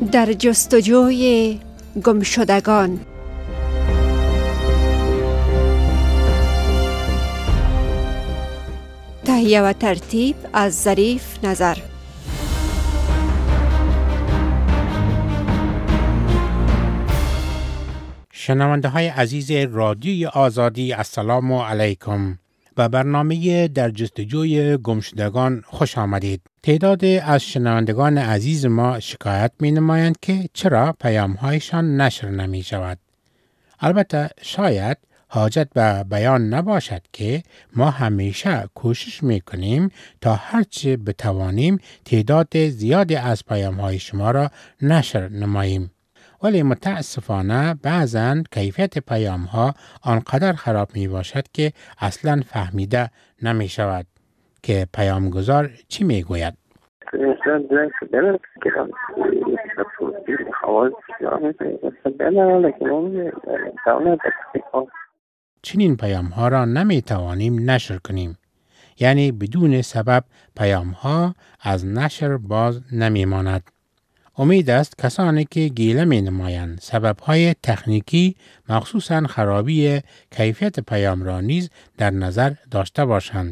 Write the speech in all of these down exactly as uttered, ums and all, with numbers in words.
در جستجوی گمشدگان. تهیه و ترتیب از ظریف نظر. شنونده های عزیز رادیوی آزادی، السلام علیکم. به برنامه در جستجوی گمشدگان خوش آمدید. تعداد از شنوندگان عزیز ما شکایت می نمایند که چرا پیام هایشان نشر نمی شود. البته شاید حاجت به بیان نباشد که ما همیشه کوشش می کنیم تا هرچه بتوانیم تعداد زیادی از پیام های شما را نشر نماییم. ولی متاسفانه بعضاً کیفیت پیام ها آنقدر خراب می باشد که اصلاً فهمیده نمی شود که پیامگذار چی می گوید. چنین پیام ها را نمی توانیم نشر کنیم. یعنی بدون سبب پیام ها از نشر باز نمی ماند. امید است کسانی که گیله می نمایند سبب های تکنیکی مخصوصاً خرابی کیفیت پیام را نیز در نظر داشته باشند.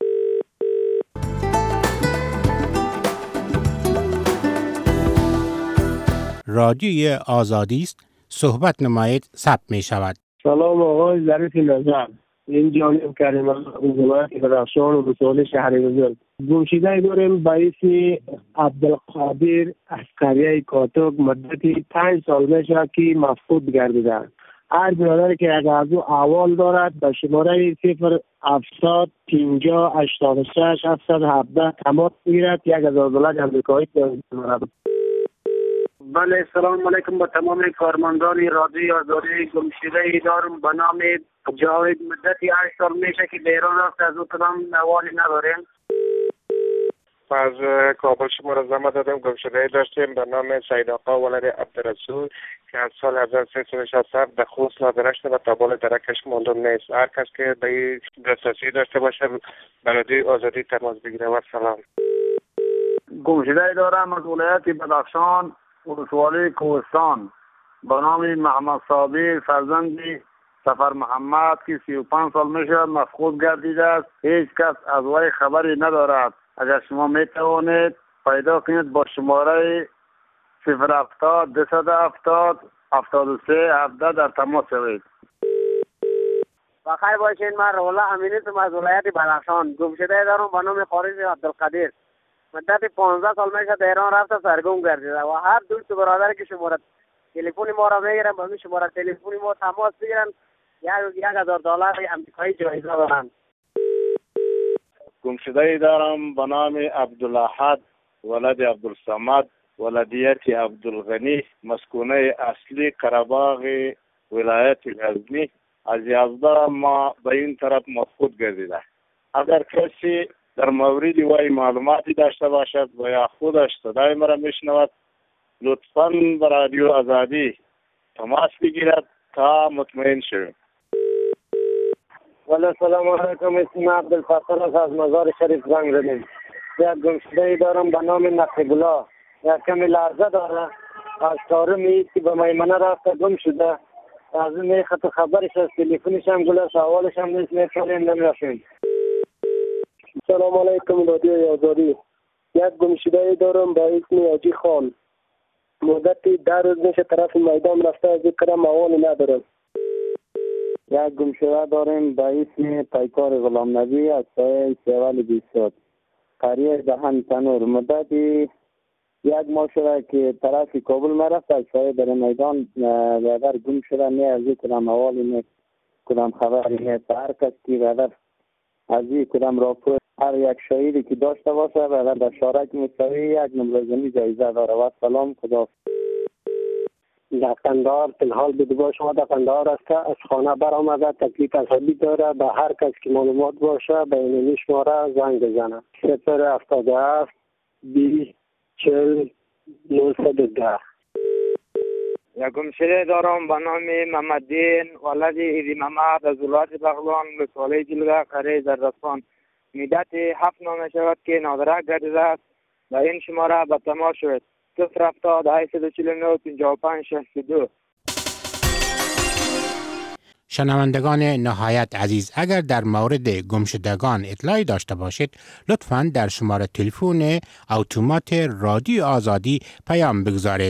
رادیوی آزادی است، صحبت نمایید ثبت می شود. سلام آقای ظریف نظر، این جانب کریم از ولایت بدخشان و رسول شهر بزرگ. گمشده داریم به اسم عبدالقادر عسکری کاتوک مدتی پنج سال میشه که مفقود گردیده. هر برادری که یک عضو احوال دارد به شماره صفر هفتاد پنجاه هشتاد و شش هفتصد و هفده تماس میگیرد. یک هزار دلار امریکایی دارد. بله، سلام علیکم به تمام کارمندان رادیوی آزادی. گمشده دارم به نام جاوید، مدتی هشت سال میشه که به ایران رفت، از او کدام احوالی نداریم. از کابل شما را زمه دادم. گمشده داشتیم به نام سید آقا ولد عبدالرسول که از سال هزار و سیصد و شصت و هفت در خوست نادره شده و تا بال درکش ماندم نیست. هر کس که به این دسترسی داشته باشه به رادیوی آزادی تماس بگیره. و سلام. گمشده دارم از ولایت بدخشان ولسوالی کوهستان به نام محمد صابر فرزند سفر محمد که سی و پنج سال میشه مفقود گردیده است. هیچ کس از وی خبری ندارد. اگر شما میتوانید پیدا کنید با شماره صفر هفتاد دویست و هفتاد هفتاد و سه هفده در تماس شوید. بخیر باشین. من رولا امینی ام از ولایت بدخشان. گمشده دارم به نام خارج عبدالقادر. مدت پانزده سال میشه در ایران رفته سرگم گردیده و هر دوست برادر که شماره تلفن ما را میگیرن با همین شماره تلفن ما تماس میگیرن یک یک هزار دلار امریکایی جایزه دارن. گمشده دارم به نام عبدالاحد ولد عبدالصمد ولدیت عبدالغنی، مسکونه اصلی قره‌باغ ولایت غزنی. از یازده ما به این طرف مفقود گردیده. اگر کسی در مورد وی معلوماتی داشته باشد و یا خودش صدای مرا میشنود لطفاً به رادیو آزادی تماس بگیرد تا مطمئن شویم. ولی سلام علیکم، اسم عبدالفتاح از مزار شریف زنگ زدیم. یک گمشده دارم به نام نقیب الله. یک کمی لرزه داره. از طارمی که به میمنه رفته گم شده. از این میخط خبرش از تلفنش هم گلش احوالش هم نیست میتونیم نمیرسیم. سلام علیکم رادیوی آزادی. یک گمشده دارم به اسم حاجی خان. مدتی در روز میشه طرف میدان رفته از کدام احوالی ندارم. یک گمشده داریم به اسم پیکار غلام نبی از سایه سیوال بیستاد قریه دهن تنور. مدتی یک ماه شده که طرف کابل مرفت از سایه در میدان بیادر گم شده. نه از این کدام احوالی نه کدام خبری نه. هر کس که بیادر از این کدام راپور هر یک شهیدی که داشته باشه بیادر در شارک مستوی یک نمرزنی جایزه داره. و سلام، خدا. در قندهار فیلحال بدو شما در قندهار است که از خانه برآمده تکلیف عصبی داره. به هر کس که معلومات باشه به این شماره زنگ بزنه. صفر هفتاد و هفت بیست چهل نهصد و ده. یک گمشده دارم به نام محمدین ولد ایدی محمد از ولایت بغلان ولسوالی جلگه قریه زردستان. مدت هفت ماه شود که نادره گردیده است. به این شماره به تماس شوید صفر هفتاد هشت صد و چهل و نه پنجاه و پنج شصت و دو. شنوندگان نهایت عزیز، اگر در مورد گمشدگان اطلاعی داشته باشید لطفاً در شماره تلفن اتومات رادیو آزادی پیام بگذارید.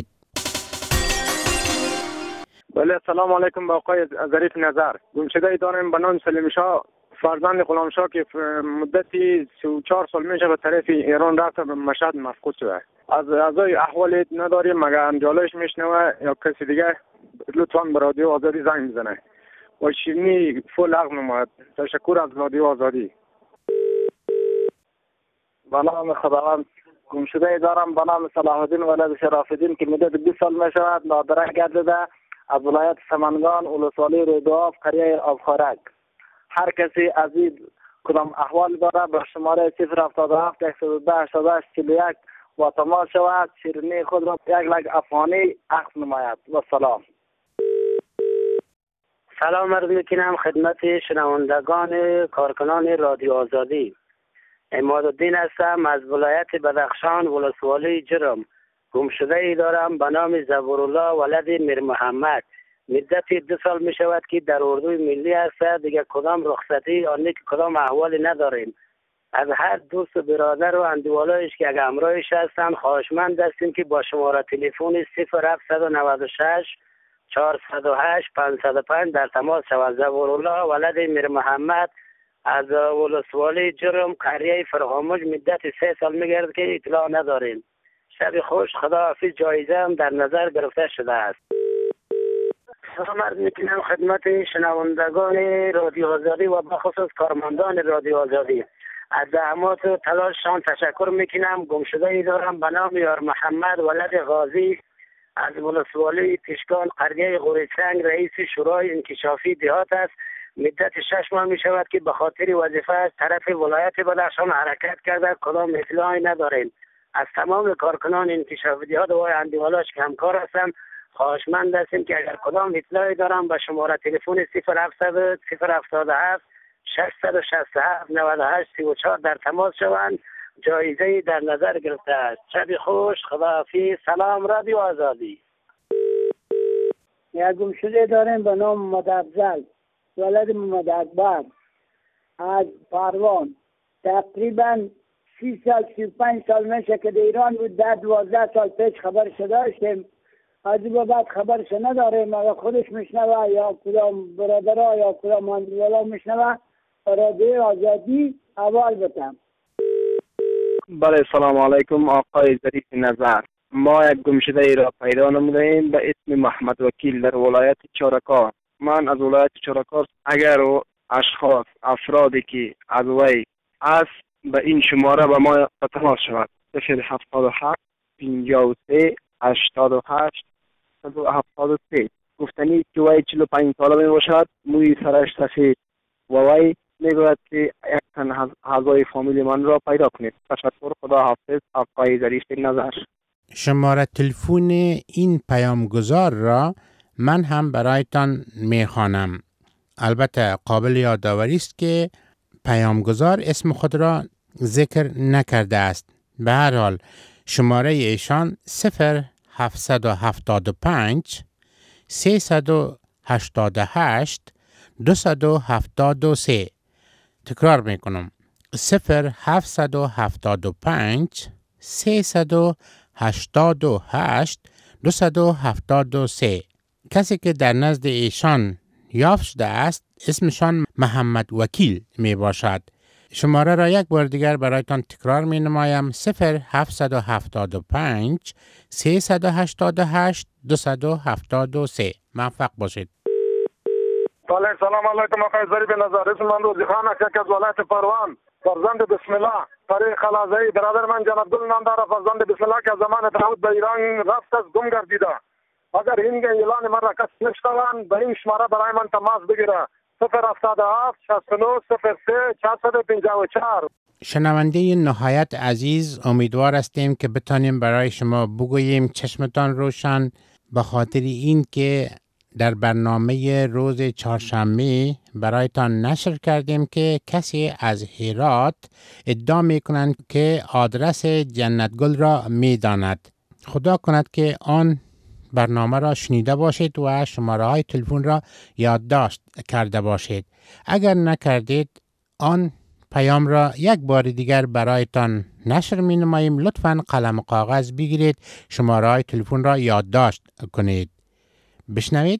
بله، سلام علیکم با آقای ظریف نظر. گمشده داریم به نام سلیم شاه فرزند غلام شاه که مدتی سی و چهار سال میشه به طرف ایران رفته به مشهد مفقود شده. از اعضای احوال نداریم مگر انجالش میشنوه یا کسی دیگه لطفاً به رادیو آزادی زنگ بزنه و شیرینی فول عقل نماید. تشکر از رادیو آزادی. به نام خداوند. گمشده دارم به نام صلاح الدین ولد شرف الدین که مدت بیست سال می شود نادره گردیده از ولایت سمنگان ولسوالی رودآب قریه آبخورک. هر کسی از این کدام احوال داره به شماره صفر هفتاد و هفت صد و ده هشتاد و هشت چهل و یک و تماس شود شیرینی خود را یک لگ افغانی عقد نماید. و سلام. سلام عرض میکنم خدمت شنوندگان کارکنان رادیو آزادی. عمادالدین هستم از ولایت بدخشان ولسوالی جرم. گمشده ای دارم به نام زبورالله ولد میر محمد. مدت دو سال می شود که در اردوی ملی هست، دیگه کدام رخصتی یا نیک کدام احوالی نداریم. از هر دوست و برادر و اندوالایش که اگه امرایش هستن خواهشمند هستیم که با شماره تلفن صفر هفت نه شش چهارصد و هشت پانصد و پنج در تماس شود. زبورالله ولد میر محمد از ولسوالی جرم قریه فرهامج. مدت سه سال میگرد که اطلاع نداریم. شب خوش، خداحافظ. جایزه هم در نظر گرفته شده است. سلام عرض میکنم خدمت شنوندگان رادیو آزادی و بخصوص کارمندان رادیو آزادی. از زحمات و تلاششان تشکر میکنم. گمشده ای دارم به نام یار محمد ولد غازی از ولسوالی تشکان قریه غوریسنگ رئیس شورای انکشافی دهات است. مدت شش ماه می شود که به خاطر وظیفه از طرف ولایت بدخشان حرکت کرده، کدام اطلاعی نداریم. از تمام کارکنان انکشافی دهات و اندیوالاش که همکار هستم خواهشمند هستیم که اگر کدام اطلاعی دارم به شماره تلفن صفر هفتصد صفر هفتاد و هفت ششصد و شصت و هفت نود و هشت سی و چهار در تماس شوند. جایزه در نظر گرفته است. شب خوش، خداحافظ. سلام رادیو آزادی. یک گمشده داریم به نام محمد افضل ولد محمد اکبر از پروان. تقریبا سی سال سی و پنج سال میشه که در ایران بود. در دوازده سال پیش خبر شده داشتیم، از این بعد خبرش نداریم. اگر خودش میشنوه یا کدام برادرها یا کدام اندیوالا میشنوه رادیو آزادی اول بتم. بله، سلام علیکم آقای ظریف نظر. ما یک گمشده ای را پیدا نمودیم به اسم محمد وکیل در ولایت چارکار. من از ولایت چارکار اگر اشخاص افرادی که از وی است به این شماره به ما تماس شود صفر هفتاد و هفت پنجاه و سه هشتاد و هشت صد و هفتاد و سه. گفتنی که وی چهل و پنج ساله می باشد، موی سرش سفید و وی میگوید که یک تن اعضای فامیل من را پیدا کنید. تشکر، خدا حافظ. آقای ظریف نظر. شماره تلفن این پیامگذار را من هم برایتان میخوانم. البته قابل یادآوری است که پیامگذار اسم خود را ذکر نکرده است. به هر حال شماره ایشان صفر هفتصد و هفتاد و پنج سیصد و هشتاد و هشت دویست و هفتاد و سه. تکرار میکنم صفر هفتصد و هفتاد و پنج سیصد و هشتاد و هشت دویست و هفتاد و سه. کسی که در نزد ایشان یافت شده است اسمشان محمد وکیل می باشد. شماره را یک بار دیگر برایتان تکرار می نمایم صفر هفتصد و هفتاد و پنج سیصد و هشتاد و هشت دویست و هفتاد و سه. موفق باشید. بله، سلام علیکم آقای ظریف نظر. اسم من روزی خان است، یک از ولایت پروان، فرزند بسم الله فرید خلازی. برادر من جناب گل نام داره، فرزند بسم الله که زمان داود به ایران رفت است، گم گردیده. اگر این اعلان من را کسی نشنوند به این شماره برای من تماس بگیره صفر هفتاد و هفت شصت و نه صفر سه چهارصد و پنجاه و چهار. شنونده نهایت عزیز، امیدوار هستیم که بتانیم برای شما بگوییم چشمتان روشن، به خاطر این که در برنامه روز چهارشنبه برایتان نشر کردیم که کسی از هرات ادعا می کنند که آدرس جنت گل را می داند. خدا کند که آن برنامه را شنیده باشید و شماره های تلفن را یادداشت کرده باشید. اگر نکردید آن پیام را یک بار دیگر برایتان نشر می نماییم. لطفاً قلم و کاغذ بگیرید، شماره های تلفن را یادداشت کنید. بشنوید.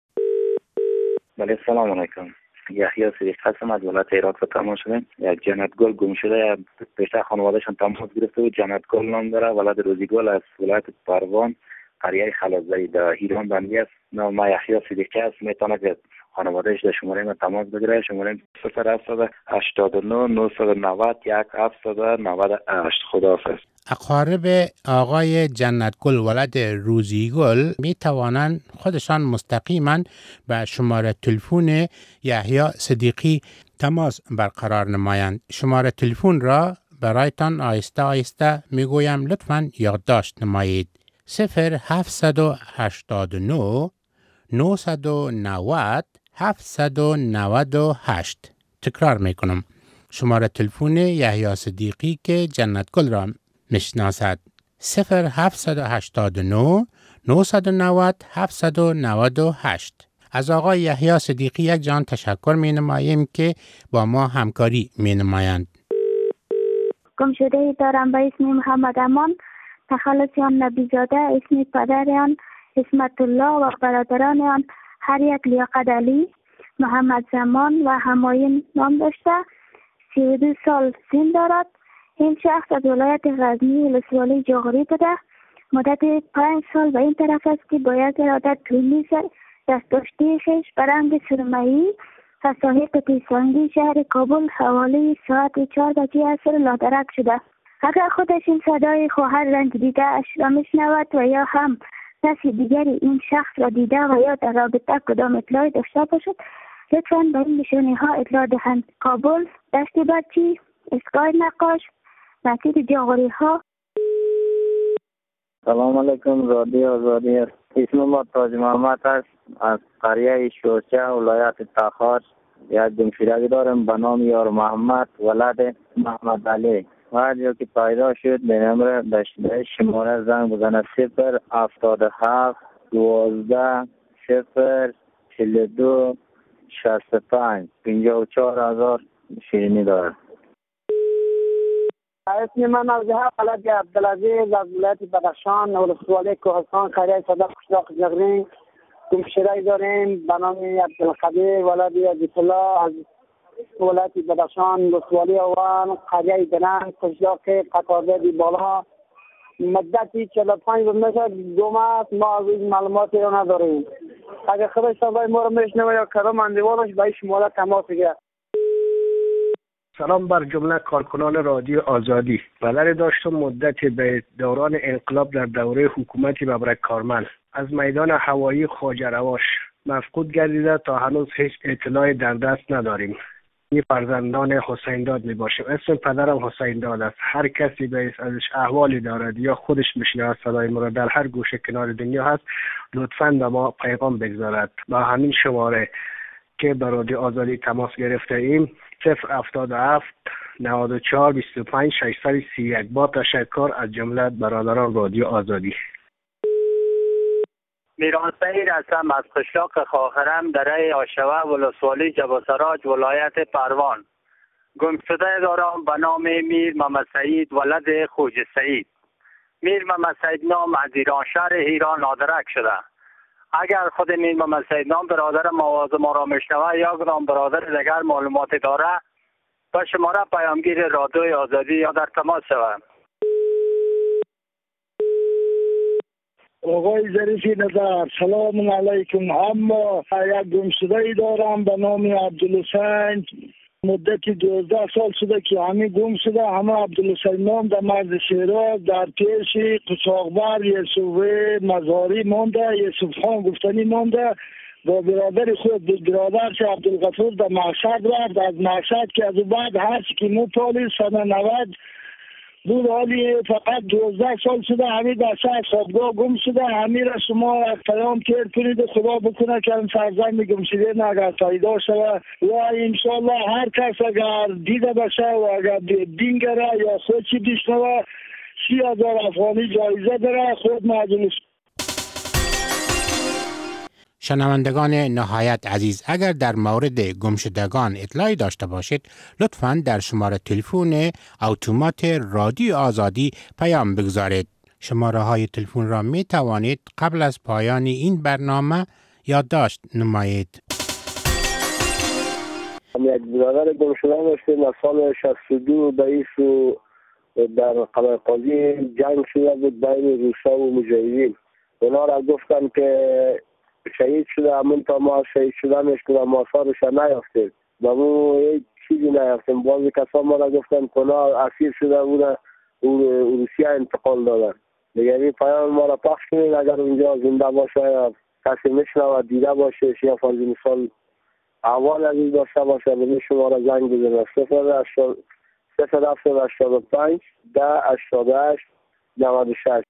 بله، سلام علیکم. یحیی صدیق هستم، از ولایت عراق را تماس شدیم. یک جنت گل گم شده، پیشتر خانوادهشان تماس گرفته و جنت گل نام داره، ولد روزی گل از ولایت پروان قریه خلازی در ایران بندی است. نام ما یحیی صدیقی است. میتونه که خانوادهش در شماره ما تماس بگیره. شماره صفر هفت هشتاد و نه نهصد و نود یک هفتصد و نود و هشت. خداحافظ. اقارب آقای جنت گل ولد روزی گل می توانند خودشان مستقیما به شماره تلفن یحیی صدیقی تماس برقرار نمایند. شماره تلفن را برایتان آیسته آیسته می گویم، لطفاً یادداشت نمایید. صفر هفتصد و هشتاد و نه نهصد و نود هفتصد و نود و هشت. تکرار می کنم. شماره تلفن یحیی صدیقی که جنت گل را میشناسد. صفر هفتصد و هشتاد و نه نهصد و نود هفتصد و نود و هشت. از آقای یحیی صدیقی یک جان تشکر می نماییم که با ما همکاری می نمایند. گم شده دارم به اسم محمد امان، تخلصیان نبیزاده، اسم پدریان اسمت الله و برادران آن هر یک لیاقت علی، محمد زمان و همایون نام داشته. سی و دو سال سن دارد. این شخص از ولایت غزنی ولسوالی جغری بوده. مدت پنج سال به این طرف است که با یک ارادت پلیس دست داشته خیش برنگ سرمایی و صاحب تیسانگی شهر کابل حوالی ساعت چهار بجه عصر لادرک شده. اگر خودش این صدای خواهر رنج دیده اش را میشنود و یا هم کسی دیگری این شخص را دیده و یا در رابطه کدام اطلاعی داشته باشد، لطفاً به این نشانی ها اطلاع دهند. کابل، دشت برچی، اسکای نقاش، مسجد جاغوری ها. سلام علیکم، رادیو آزادی است. اسم ما تاج محمد است، از قریه شورچه ولایت تخار. یک گمشدگی دارم به نام یار محمد ولد محمد علی. هر جا که پیدا شد به نمبر دشته شماره زنگ بزنه. صفر هفتاد و هفت دوازده صفر چهل و دو شصت و پنج پنجاه و چهار هزار شیرینی دارد. اسم من نوزه ولد عبدالعزیز از ولایت بدخشان ولسوالی کوهستان قریه صدق قشلاق جغرین. گمشده‌ای داریم به نام عبدالقدیر ولد عزیز الله از ولایت بدخشان ولسوالی اوان قریه درنگ قشلاق قطارده بالا. مدتی چهل و پنج روز میشه دو ماه ما از این معلوماتی رو نداریم. اگر خودش صدای ما رو میشنوه یا کدام اندیوالش به این شماره تماس بگیره. سلام بر جمله کارکنان رادیو آزادی. بلر داشتم مدتی به دوران انقلاب در دوره حکومت ببرک کارمل از میدان هوایی خواجه رواش مفقود گردیده تا هنوز هیچ اطلاعی در دست نداریم. این فرزندان حسین داد می باشیم. اسم پدرم حسین داد است. هر کسی به ازش احوالی دارد یا خودش میشنوه صدای ما را در هر گوشه کنار دنیا هست، لطفاً به ما پیغام بگذارد. با همین شماره که به رادیو آزادی تماس گرفته ایم، صفر هفتاد و هفت نود و چهار بیست و پنج ششصد و سی و یک. با تشکر از جمله برادران رادیو آزادی. میران سعید هستم از قشلاق خاخرم دره آشوه ولسوالی جباسراج ولایت پروان. گمشده دارم به نام میر محمد سعید ولد خوج سعید. میر محمد سعید نام از ایران شهر ایران نادرک شده. اگر خود میر محمد سعید نام برادر مواز ما را میشنوه یا نام برادر دیگر معلوماتی داره با شماره پیامگیر رادیوی آزادی یا در تماس شود. آقای ظریفی نظر، سلام علیکم. اما یک گمشده‌ای دارم به نام عبدالحسین. مدتی دوازده سال شده که همین گم شده. همه عبدالحسین نام در مرز شیراز در پیش قصاقبر یسوع مزاری مانده، یوسف خان گفتنی مانده. با برادر خود برادرش عبدالغفور در مقصد رفت. از مقصد که از بعد هرچی که مو پالیس سنه نود بود، حالی فقط دوازده سال شده همین بچه از خوابگاه گم شده. همین را شما از پیام تیر کنید و خدا بکنه که این فرزند گم شده نه اگر پیدا شود و انشالله هر کس اگر دیده باشه و اگر بینگره یا خودشی بشنوه سی هزار افغانی جایزه داره. خود مجلس شنوندگان نهایت عزیز، اگر در مورد گمشدگان اطلاعی داشته باشید لطفاً در شماره تلفن اتومات رادیو آزادی پیام بگذارید. شماره های تلفن را می توانید قبل از پایان این برنامه یادداشت نمایید. یک برادر گم شده داشتیم از سال شصت و دو رئیس و در قلعه قاضی جنگ شده بود بین روسا و مجاهدین. اونا را گفتن که شهید شده، همون تا ما شهید شدنش کنم آثارش نیافتیم و ما هیچ چیزی نیافتیم. بعضی کسا ما را گفتن که اونا اسیر شده بودن روسیه انتقال دادن. دیگه این پیام ما را پخش کنید اگر اونجا زنده باشه یا کسی میشنوه دیده باشه یا فرض مثال احوال عزیز داشته باشه به شما را زنگ بزنه صفر هفتاد و هشتاد و پنج ده هشتاد و هشت نود و شش.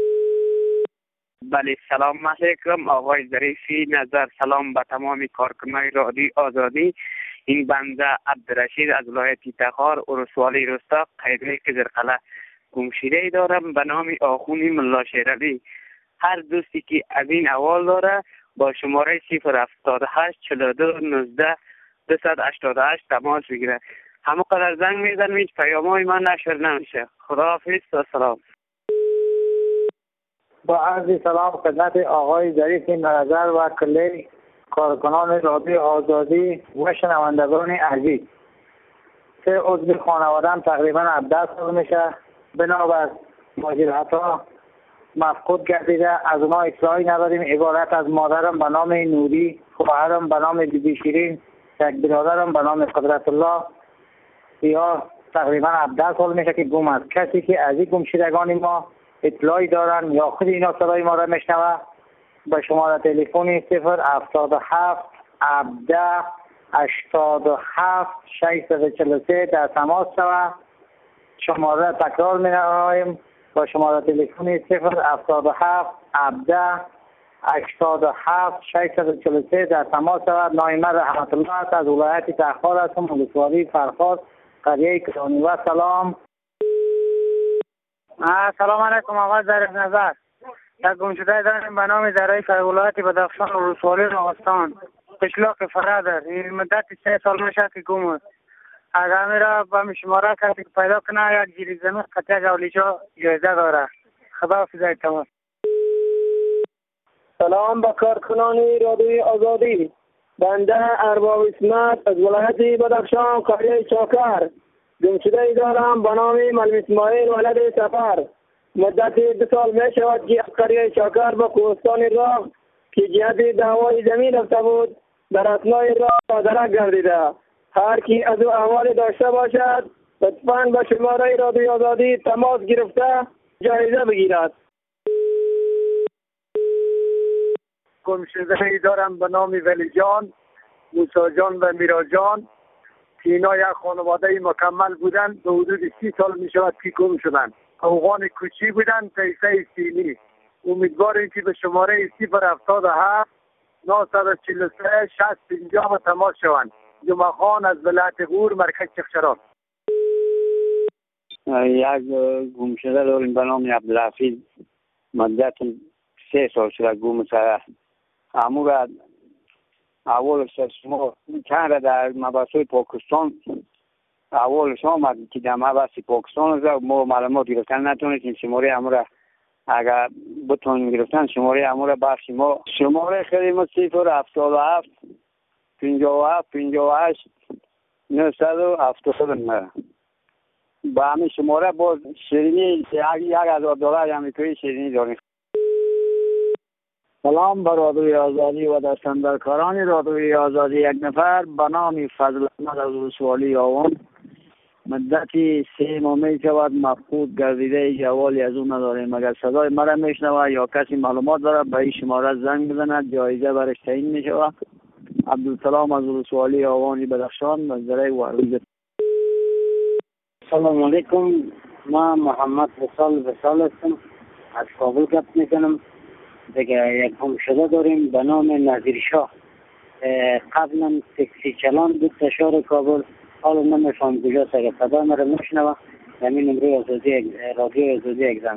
بله سلام علیکم آقای ظریفی نظر. سلام به تمام کارکنان رادیو آزادی. این بنده عبدالرشید از ولایت تخار ولسوالی رستاق قیدی قزرقله گمشده دارم به نام آخوندی ملا شیرالی. هر دوستی که از این احوال داره با شماره صفر هفتاد و هشت چهل و دو نوزده دویست و هشتاد و هشت تماس بگیره. همه قدر زنگ میزنم هیچ پیامای من نشر نمیشه. خداحافظ و سلام. با عرض سلام خدمت آقای ظریف نظر و کلی کارکنان رادیو آزادی و شنوندگان عزیز. سه عضو خانواده‌ام تقریبا هفده سال میشه بنابر ماجراها مفقود گردیده. از اونها اطلاعی نداریم. عبارت از مادرم به نام نوری، خواهرم به نام بیبی شیرین، یک برادرم به نام قدرت الله یا تقریبا هفده سال میشه که گم است. کسی که از این گمشدگان ما اطلاعی دارن یا خود اینا صدای ما را میشنوه به شماره تلفنی صفر هفتاد و هفت هفده هشتاد و هفت ششصد و چهل و سه در تماس شوه. شماره تکرار می نماییم با شماره تلفنی صفر هفتاد و هفت هفده هشتاد و هفت ششصد و چهل و سه در تماس شود. نایمه رحمت الله است از ولایت تخار هستم، ولسوالی فرخار قریه کرانی. و سلام. سلام علیکم آقای ظریف نظر. یک گمشده داریم به نام ظریف از ولایت بدخشان و ولسوالی راغستان قشلاق فرادر. این مدت سه سال میشه که گم است. اگر میره به شماره کسی که پیدا کنه یک جیری زمین قطعه جولیجا جایزه داره. خدا حافظ تمام. سلام به کارکنان رادیوی آزادی. بنده ارباب اسمت از ولایت بدخشان قریه چاکر گمشده دارم به نام مولوی اسماعیل ولد سفر. مدت دو سال می شود که از قریه چاکر به کوهستان راه که جهت دعوای زمین رفته بود در اثنای راه درک گردیده. هر کی از او احوال داشته باشد لطفاً به شماره رادیوی آزادی تماس گرفته جایزه بگیرد. گمشده دارم به نام ولی جان، موسی جان و میرا جان که اینا یک خانواده مکمل بودن. به حدود سی سال می شود که گم شدن. افغان کوچی بودن پیسه سینی. امیدواریم که به شماره صفر هفتاد و هفت نهصد و چهل و سه شصت پنجاه و تماس شوند. جمعه خان از ولایت غور مرکز چخچران. یک گمشده داریم به نام عبدالحفیظ مدت سه سال شده گم شده. امور اولش شما چند در مباحث پاکستان اولش آمد که در مباحث پاکستان است ما معلومات گرفتن نتونستیم. شماره امور اگر بتونیم گرفتن شماره امور بخش ما شماره خیلی صفر هفتاد و هفت پنجاه و هفت پنجاه و هشت نهصد و هفتاد و نه. با همین شماره باز شیرینی یک هزار دلار امریکایی شیرینی داریم. سلام به رادیوی آزادی و دستاندرکاران رادیوی آزادی. یک نفر به نام فضل احمد از ولسوالی آوان مدتی سه ماه می شود مفقود گردیده. جوالی از اون نداریم. اگر صدای مرا میشنوه یا کسی معلومات داره به این شماره زنگ بزند جایزه برش تعیین می شود. عبدالسلام از ولسوالی آوانی بدخشان منظره و عروض. سلام علیکم. ما محمد وصال وصال هستم از کابل گپ میکنم. دیگه یک گمشده داریم به نام نظیر شاه. قبلا تکسی چلان بود تشار کابل. حالا نمیفهم کجاست. اگه صدا مرا میشنوه زمین نمره آزادی رادیو آزادی اگزم.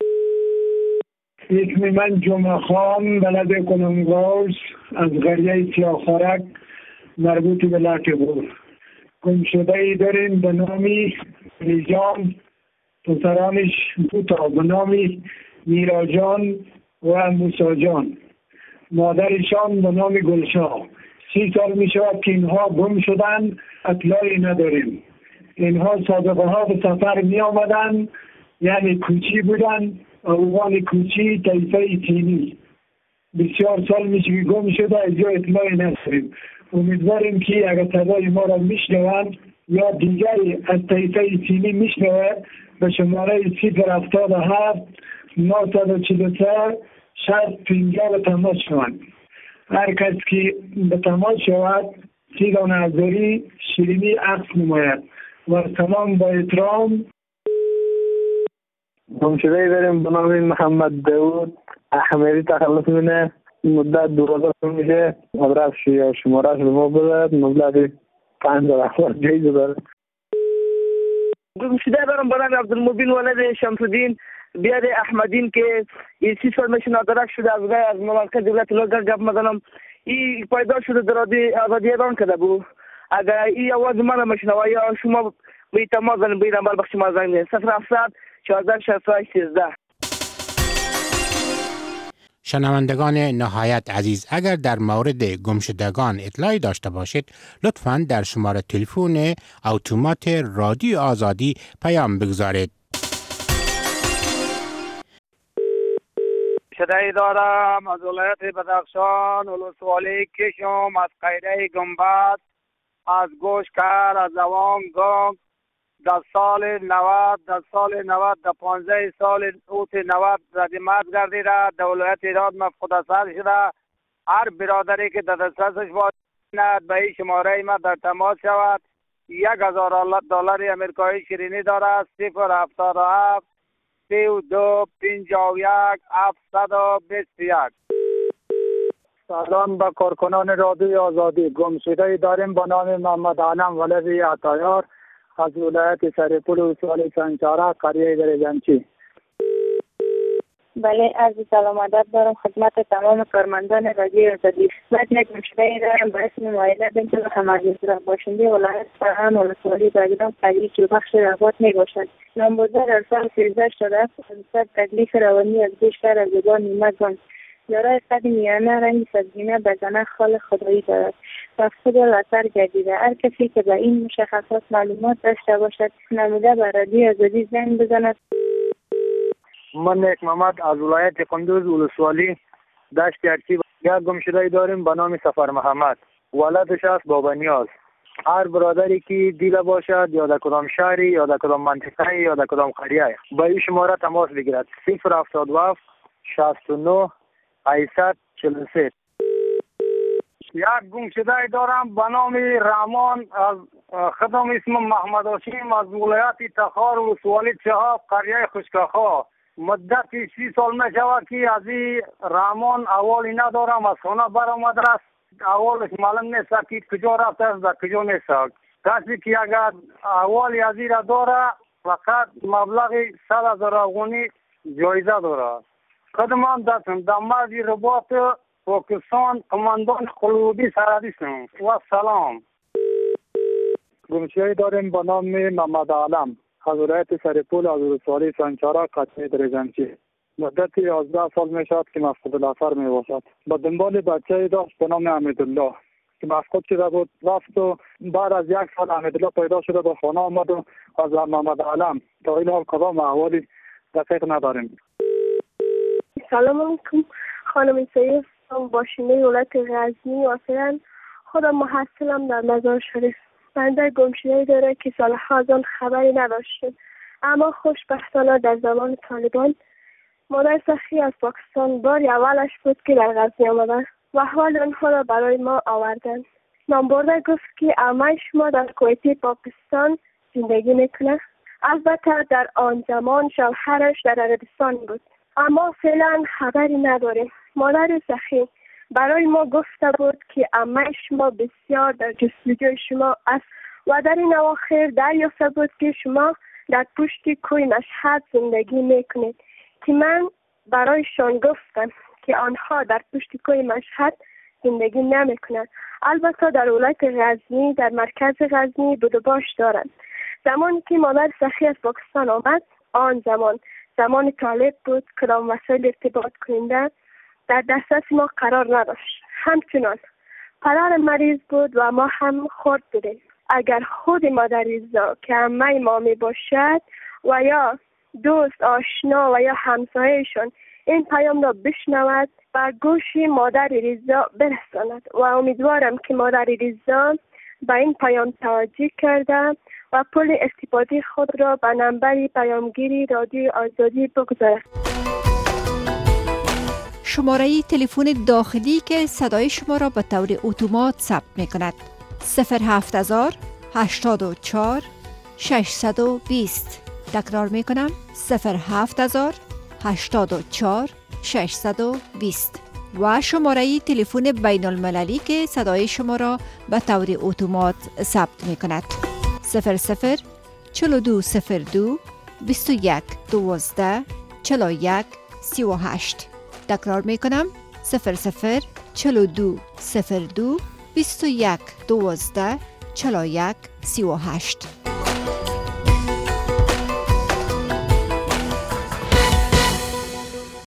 اسم من جمعه خان بلد کنونگاز از قریه سیاخارک مربوط به لکه‌بور. گمشده ای داریم به نامی نیجان، پسرانش دو تا به نامی میراجان و موسی جان، مادرشان به نام گلشاه. سی سال می شود که اینها گم شدن، اطلاعی نداریم. اینها سابقه ها به سفر می آمدن، یعنی کوچی بودن، افغان کوچی طایفه چینی. بسیار سال میشه که گم شده، از جا اطلاعی نداریم. امیدواریم که اگر صدای ما را میشنوند یا دیگری از طایفه چینی میشنوه به شماره صفر هفتاد و هفت نهصد و چهل و سه شصت پنجاه به تماس شوند. هر کس که به تماس شود سیدان عزاری شیرینی عکس نماید و تمام با احترام. گمشده داریم به نام محمد داود احمدی تخلص مینه. مدت دو هزار میشه آدرس یا شمارش به ما بده. مبلغ پنج هزار افغان جایزه داره. گمشده دارم به نام عبدالمبین ولد شمس‌الدین بیاد احمدین که این سی سال میشه نادرک شده. از گای از مملکت دولت لوگر گپ میزنم. این پیدا شده در آزادی ایران کرده بود. اگر این آواز من را میشنوه یا شما به تماس زنید به این نمبر بخش ما زنگ بزنید صفر هفتصد چهارده شصت و هشت سیزده. شنوندگان نهایت عزیز، اگر در مورد گمشدگان اطلاعی داشته باشید لطفاً در شماره تلفن اتومات رادیو آزادی پیام بگذارید. شده دارم از ولایت بدخشان، ولسوالی کشم، از قیره گنبد، از گوشکر، از زوان گنگ. در سال نود در سال نود در پانزده سال اوت نود ردیمت گردیده. در ولایت ایران مفقود اثر شده. هر برادری که در دسترسش باشد به این شماره ما در تماس شود. یک هزار دلار امریکایی شیرینی دارد. صفر هفتاد و هفت سی و دو پنجاه و یک هفتصد و بیست و یک. سلام به کارکنان رادیو آزادی. گمشده داریم به نام محمد علم ولد عطایار از ولایت سرپول ولسوالی سنچاره قریه درجنچی. بله، عرض سلام ادب دارم خدمت تمام کارمندان رادیو آزادی. من یک گمشده دارم به اسم مایله بنت محمد رضا، باشنده ولایت فرهان ولسوالی بگرام قریه که بخش رباط می باشد. نامبردار در سال سیزده شده است. از تکلیف روانی از بیشتر از زبان نیمت گان دارای قد میانه رنگ سبزینه بدنه خال خدایی دارد و خود لطر گردیده. هر کسی که به این مشخصات معلومات داشته باشد نموده به رادیو آزادی زنگ بزند. من نیک محمد از ولایت قندوز ولسوالی دشت ارچی. یک گمشده داریم به نام سفر محمد، ولدش است بابا نیاز. هر برادری که دیده باشد یا در کدام شهری یا در کدام منطقه یا در کدام قریه با این شماره تماس بگیرد. صفر هفتاد و هفت شصت و نه هشتصد و چهل و سه. یک گمشده دارم به نام رحمان از خدم اسم محمد هاشم از ولایت تخار ولسوالی چهاب قریه خشکخا. مدت سی سال می شود که از این رحمان اوالی ندارم. از خانه برآمده است. اولش معلوم نیست که کجا رفته است و کجا نیست. کسی که اگر اوالی از این را داره فقط مبلغ صد هزار افغانی جایزه داره. خدمم دستم در مرز رباط پاکستان کماندان قلوبی سرحدیستم و سلام. گمشده داریم به نام محمد علم از ولایت سرپول از ولسوالی سنچاره قریه درجنچی. مدت یازده سال می شود که مفقود الاثر می باشد. با دنبال بچه داشت به نام امیدالله که مفقود شده بود. رفت و بعد از یک سال امیدالله پیدا شده به خانه آمد و از محمد علم تا این حال کدام احوالی دقیق نداریم. سلام علیکم، خانم سید باشنده ولایت غزنی واقعا خودم محصلم در مزار شریف. بنده گمشده داره که سالها از آن خبری نداشتیم، اما خوشبختانه در زمان طالبان مادر سخی از پاکستان بار اولش بود که در غزنی آمدن و احوال آنها را برای ما آوردن. نامبرده گفت که عمه شما در کویت پاکستان زندگی میکنه. البته در آن زمان شوهرش در عربستان بود، اما فعلا خبری نداریم. مادر سخی برای ما گفته بود که عمه شما بسیار در جستجوی شما است و در این اواخر دریافته بود که شما در پشت کوی مشهد زندگی میکنید که من برایشان گفتم که آنها در پشت کوی مشهد زندگی نمیکنند. البته در ولایت غزنی، در مرکز غزنی بود و باش دارند. زمانی که مادر سخی از پاکستان آمد، آن زمان زمان طالب بود، کدام وسایل ارتباط کننده در دسترس ما قرار نداشت. همچنان پدر مریض بود و ما هم خورد بودیم. اگر خود مادر رضا که عمه ما می باشد و یا دوست آشنا و یا همسایه‌شان این پیام را بشنود و گوش مادر رضا برساند و امیدوارم که مادر رضا به این پیام توجه کرده و پول استفاده خود را به نمبر پیامگیری رادیو آزادی بگذارد. شماره تلفن داخلی که صدای شما را به طور اتومات ثبت می کند صفر هفت هزار هشتاد و چهار ششصد و بیست. تکرار می کنم صفر هفت هزار هشتاد و چهار ششصد و بیست و شماره تلفن بین المللی که صدای شما را به طور اتومات ثبت می کند صفر صفر چهل و دو صفر دو بیست و یک دوازده چهل و یک سی و هشت. تکرار می کنم صفر صفر چهل و دو صفر دو بیست و یک دوازده چهل و یک سی و هشت.